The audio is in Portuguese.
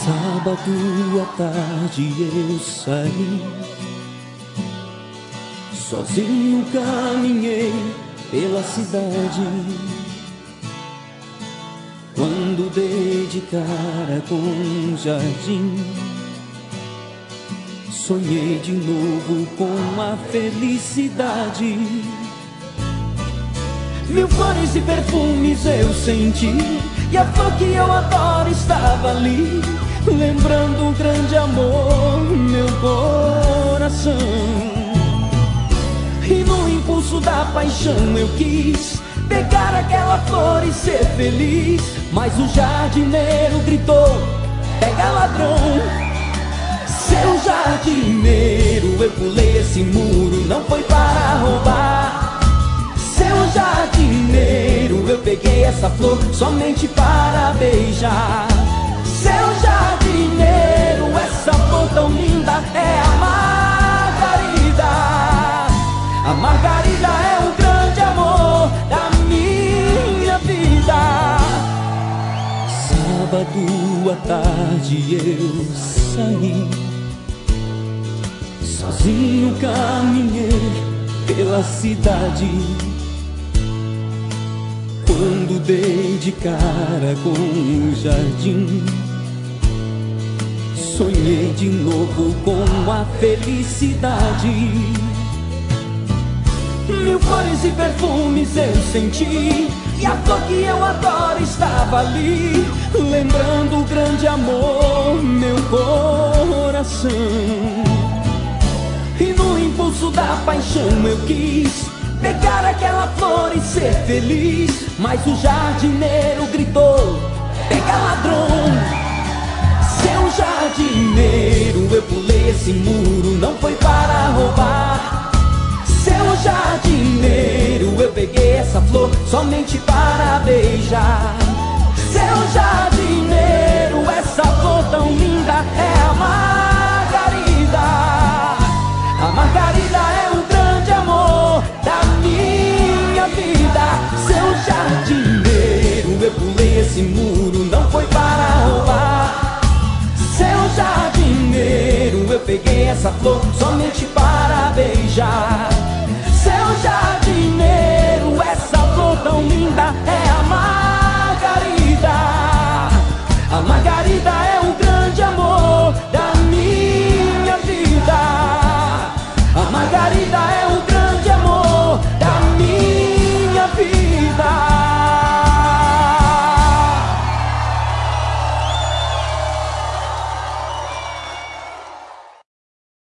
Sábado à tarde eu saí, sozinho caminhei pela cidade. Quando dei de cara com um jardim, sonhei de novo com a felicidade. Mil flores e perfumes eu senti, e a flor que eu adoro estava ali, lembrando um grande amor, meu coração. E no impulso da paixão eu quis pegar aquela flor e ser feliz, mas o jardineiro gritou: pega, ladrão! Seu jardineiro, eu pulei esse muro, não foi para roubar. Seu jardineiro, eu peguei essa flor somente para beijar. Seu jardineiro, essa flor tão linda é a margarida. A margarida é o grande amor da minha vida. Sábado à tarde eu saí, sozinho caminhei pela cidade. Quando dei de cara com o jardim, sonhei de novo com a felicidade. Mil flores e perfumes eu senti, e a flor que eu adoro estava ali, lembrando o grande amor, meu coração. E no impulso da paixão eu quis pegar aquela flor e ser feliz, mas o jardineiro gritou: pega, ladrão! Seu jardineiro, eu pulei esse muro, não foi para roubar. Seu jardineiro, eu peguei essa flor somente para beijar. Seu jardineiro, essa flor tão linda é a margarida. A margarida é o grande amor da minha vida. Seu jardineiro, eu pulei esse muro, não foi para roubar. Seu jardineiro, eu peguei essa flor somente para beijar. Seu jardineiro, essa flor tão linda é a margarida. A margarida é o grande amor da minha vida. A margarida é o grande amor da minha vida.